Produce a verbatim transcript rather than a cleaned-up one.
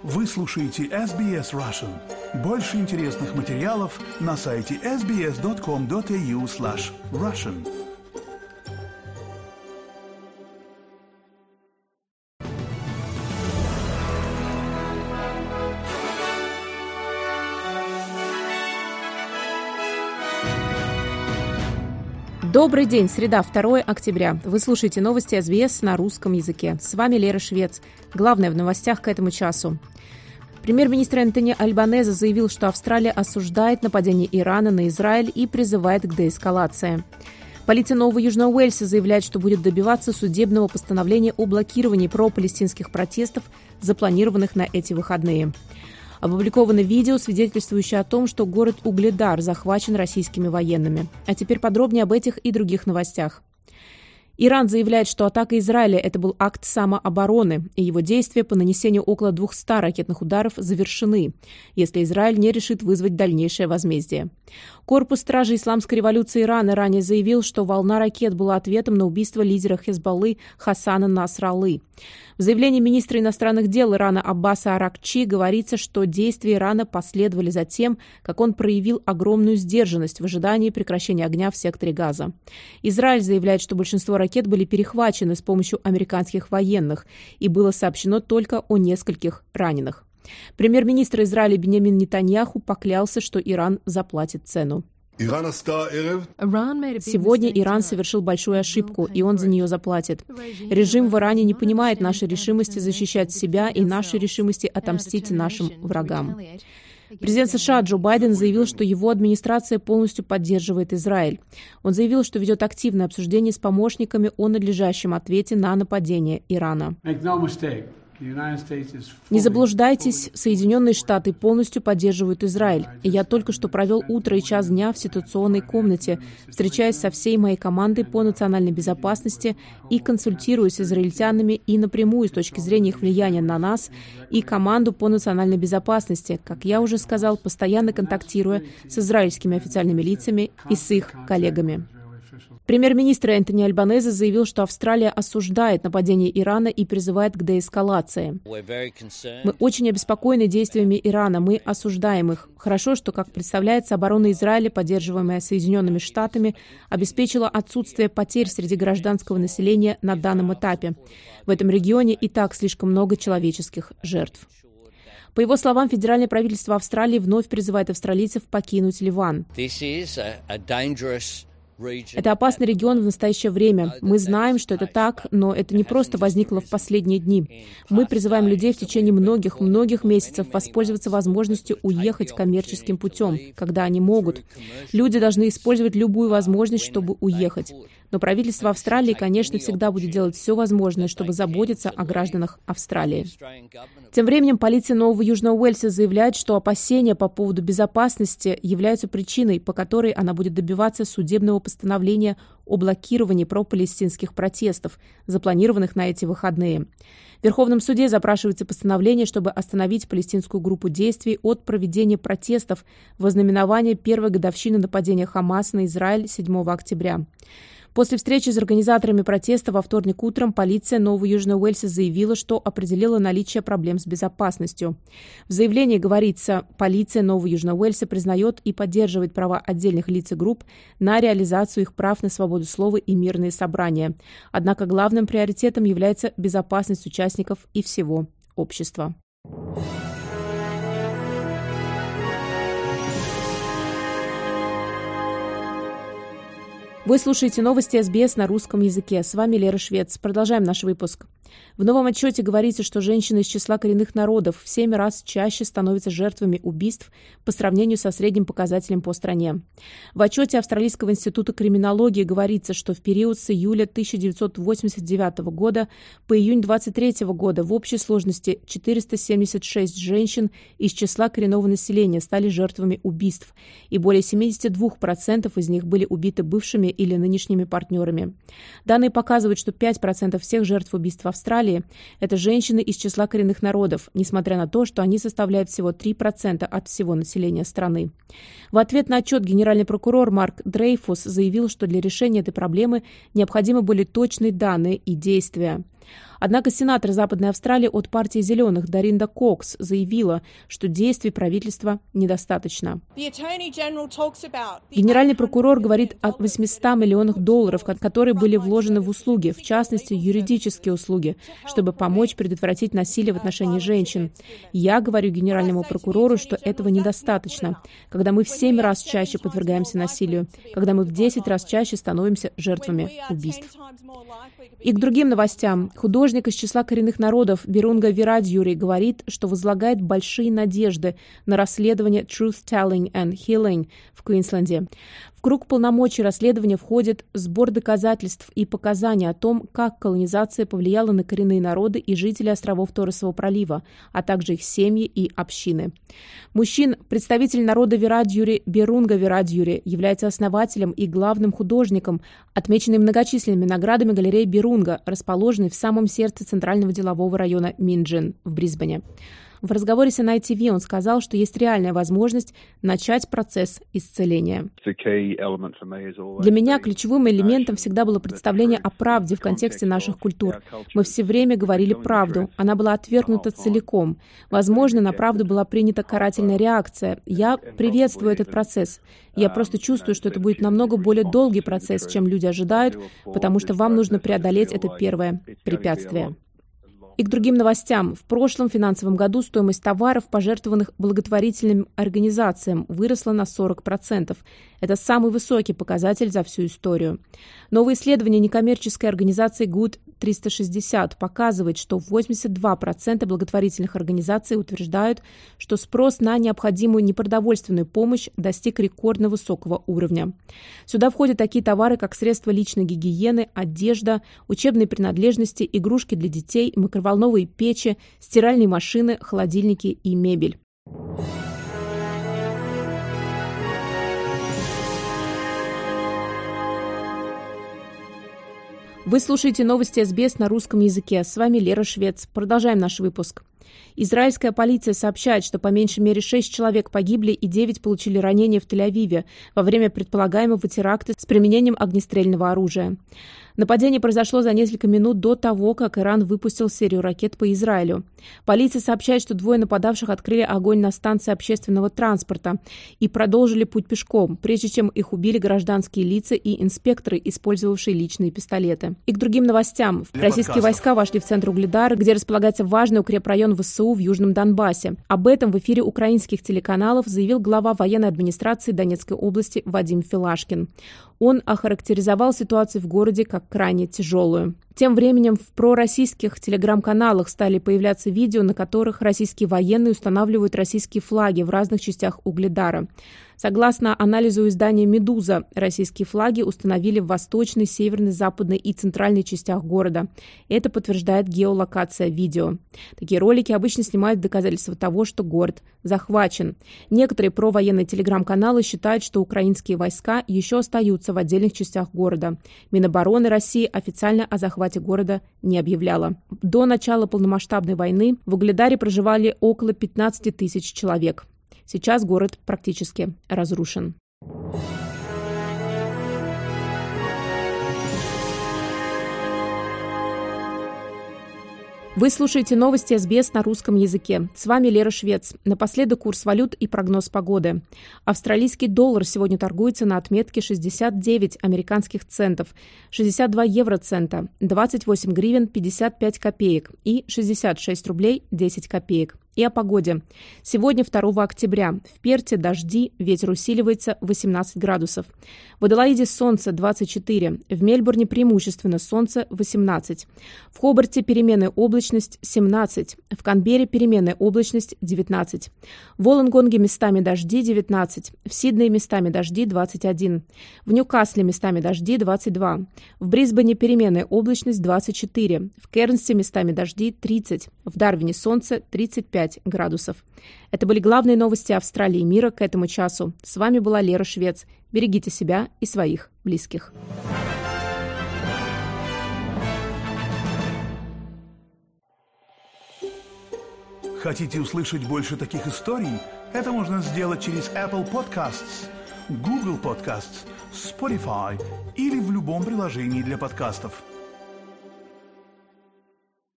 Вы слушаете эс би эс Russian. Больше интересных материалов на сайте эс би эс точка ком точка эй ю слэш Russian. Добрый день, среда, второе октября. Вы слушаете новости эс би эс на русском языке. С вами Лера Швец. Главное в новостях к этому часу. Премьер-министр Энтони Альбанезе заявил, что Австралия осуждает нападение Ирана на Израиль и призывает к деэскалации. Полиция Нового Южного Уэльса заявляет, что будет добиваться судебного постановления о блокировании пропалестинских протестов, запланированных на эти выходные. Опубликовано видео, свидетельствующее о том, что город Угледар захвачен российскими военными. А теперь подробнее об этих и других новостях. Иран заявляет, что атака Израиля – это был акт самообороны, и его действия по нанесению около двухсот ракетных ударов завершены, если Израиль не решит вызвать дальнейшее возмездие. Корпус стражи Исламской революции Ирана ранее заявил, что волна ракет была ответом на убийство лидера Хезболлы Хасана Насраллы. В заявлении министра иностранных дел Ирана Аббаса Аракчи говорится, что действия Ирана последовали за тем, как он проявил огромную сдержанность в ожидании прекращения огня в секторе Газа. Израиль заявляет, что большинство ракет были перехвачены с помощью американских военных, и было сообщено только о нескольких раненых. Премьер-министр Израиля Биньямин Нетаньяху поклялся, что Иран заплатит цену. Сегодня Иран совершил большую ошибку, и он за нее заплатит. Режим в Иране не понимает нашей решимости защищать себя и нашей решимости отомстить нашим врагам. Президент США Джо Байден заявил, что его администрация полностью поддерживает Израиль. Он заявил, что ведет активное обсуждение с помощниками о надлежащем ответе на нападение Ирана. Не заблуждайтесь, Соединенные Штаты полностью поддерживают Израиль. И я только что провел утро и час дня в ситуационной комнате, встречаясь со всей моей командой по национальной безопасности и консультируясь с израильтянами и напрямую с точки зрения их влияния на нас и команду по национальной безопасности, как я уже сказал, постоянно контактируя с израильскими официальными лицами и с их коллегами. Премьер-министр Энтони Альбанезе заявил, что Австралия осуждает нападение Ирана и призывает к деэскалации. Мы очень обеспокоены действиями Ирана, мы осуждаем их. Хорошо, что, как представляется, оборона Израиля, поддерживаемая Соединенными Штатами, обеспечила отсутствие потерь среди гражданского населения на данном этапе. В этом регионе и так слишком много человеческих жертв. По его словам, федеральное правительство Австралии вновь призывает австралийцев покинуть Ливан. Это опасный регион в настоящее время. Мы знаем, что это так, но это не просто возникло в последние дни. Мы призываем людей в течение многих-многих месяцев воспользоваться возможностью уехать коммерческим путем, когда они могут. Люди должны использовать любую возможность, чтобы уехать. Но правительство Австралии, конечно, всегда будет делать все возможное, чтобы заботиться о гражданах Австралии. Тем временем полиция Нового Южного Уэльса заявляет, что опасения по поводу безопасности являются причиной, по которой она будет добиваться судебного постановления о блокировании пропалестинских протестов, запланированных на эти выходные. В Верховном суде запрашивается постановление, чтобы остановить палестинскую группу действий от проведения протестов в ознаменование первой годовщины нападения Хамас на Израиль седьмого октября. После встречи с организаторами протеста во вторник утром полиция Нового Южного Уэльса заявила, что определила наличие проблем с безопасностью. В заявлении говорится, полиция Нового Южного Уэльса признает и поддерживает права отдельных лиц и групп на реализацию их прав на свободу слова и мирные собрания. Однако главным приоритетом является безопасность участников и всего общества. Вы слушаете новости эс би эс на русском языке. С вами Лера Швец. Продолжаем наш выпуск. В новом отчете говорится, что женщины из числа коренных народов в семь раз чаще становятся жертвами убийств по сравнению со средним показателем по стране. В отчете Австралийского института криминологии говорится, что в период с июля тысяча девятьсот восемьдесят девятого года по июнь двадцать третьего года в общей сложности четыреста семьдесят шесть женщин из числа коренного населения стали жертвами убийств, и более семьдесят два процента из них были убиты бывшими или нынешними партнерами. Данные показывают, что пять процентов всех жертв убийств в Австралии – это женщины из числа коренных народов, несмотря на то, что они составляют всего три процента от всего населения страны. В ответ на отчет генеральный прокурор Марк Дрейфус заявил, что для решения этой проблемы необходимы более точные данные и действия. Однако сенатор Западной Австралии от партии «Зеленых» Доринда Кокс заявила, что действий правительства недостаточно. Генеральный прокурор говорит о восьмистах миллионах долларов, которые были вложены в услуги, в частности, юридические услуги, чтобы помочь предотвратить насилие в отношении женщин. Я говорю генеральному прокурору, что этого недостаточно, когда мы в семь раз чаще подвергаемся насилию, когда мы в десять раз чаще становимся жертвами убийств. И к другим новостям. Художник из числа коренных народов Бирунга Вирадьюри говорит, что возлагает большие надежды на расследование Truth Telling and Healing в Квинсленде. В круг полномочий расследования входит сбор доказательств и показаний о том, как колонизация повлияла на коренные народы и жителей островов Торресового пролива, а также их семьи и общины. Мужчин, представитель народа Вирадьюри Бирунга Вирадьюри, является основателем и главным художником, отмеченный многочисленными наградами галереи Бирунга, расположенной в самом сердце центрального делового района Минджин в Брисбене. В разговоре с эн ай ти ви он сказал, что есть реальная возможность начать процесс исцеления. Для меня ключевым элементом всегда было представление о правде в контексте наших культур. Мы все время говорили правду. Она была отвергнута целиком. Возможно, на правду была принята карательная реакция. Я приветствую этот процесс. Я просто чувствую, что это будет намного более долгий процесс, чем люди ожидают, потому что вам нужно преодолеть это первое препятствие. И к другим новостям. В прошлом финансовом году стоимость товаров, пожертвованных благотворительным организациям, выросла на сорок процентов. Это самый высокий показатель за всю историю. Новое исследование некоммерческой организации Good триста шестьдесят показывает, что восемьдесят два процента благотворительных организаций утверждают, что спрос на необходимую непродовольственную помощь достиг рекордно высокого уровня. Сюда входят такие товары, как средства личной гигиены, одежда, учебные принадлежности, игрушки для детей, микроволновые печи, стиральные машины, холодильники и мебель. Вы слушаете новости эс би эс на русском языке. С вами Лера Швец. Продолжаем наш выпуск. Израильская полиция сообщает, что по меньшей мере шесть человек погибли и девять получили ранения в Тель-Авиве во время предполагаемого теракта с применением огнестрельного оружия. Нападение произошло за несколько минут до того, как Иран выпустил серию ракет по Израилю. Полиция сообщает, что двое нападавших открыли огонь на станции общественного транспорта и продолжили путь пешком, прежде чем их убили гражданские лица и инспекторы, использовавшие личные пистолеты. И к другим новостям. Российские войска вошли в центр Угледара, где располагается важный укрепрайон ВСУ в Южном Донбассе. Об этом в эфире украинских телеканалов заявил глава военной администрации Донецкой области Вадим Филашкин. Он охарактеризовал ситуацию в городе как крайне тяжелую. Тем временем в пророссийских телеграм-каналах стали появляться видео, на которых российские военные устанавливают российские флаги в разных частях Угледара. Согласно анализу издания «Медуза», российские флаги установили в восточной, северной, западной и центральной частях города. Это подтверждает геолокация видео. Такие ролики обычно снимают доказательства того, что город захвачен. Некоторые провоенные телеграм-каналы считают, что украинские войска еще остаются в отдельных частях города. Минобороны России официально о захвате города не объявляла. До начала полномасштабной войны в Угледаре проживали около пятнадцати тысяч человек. Сейчас город практически разрушен. Вы слушаете новости эс би эс на русском языке. С вами Лера Швец. Напоследок курс валют и прогноз погоды. Австралийский доллар сегодня торгуется на отметке шестьдесят девять американских центов, шестьдесят два евроцента, двадцать восемь гривен пятьдесят пять копеек и шестьдесят шесть рублей десять копеек. И о погоде. Сегодня, второго октября, в Перте дожди, ветер усиливается восемнадцать градусов. В Аделаиде солнце двадцать четыре, в Мельбурне преимущественно солнце восемнадцать. В Хобарте переменная облачность семнадцать, в Канберре переменная облачность девятнадцать. В Волонгонге местами дожди девятнадцать, в Сиднее местами дожди двадцать один, в Ньюкасле местами дожди двадцать два, в Брисбене переменная облачность двадцать четыре, в Кернсе местами дожди тридцать, в Дарвине солнце тридцать пять градусов. Это были главные новости Австралии и мира к этому часу. С вами была Лера Швец. Берегите себя и своих близких. Хотите услышать больше таких историй? Это можно сделать через Apple Podcasts, Google Podcasts, Spotify или в любом приложении для подкастов.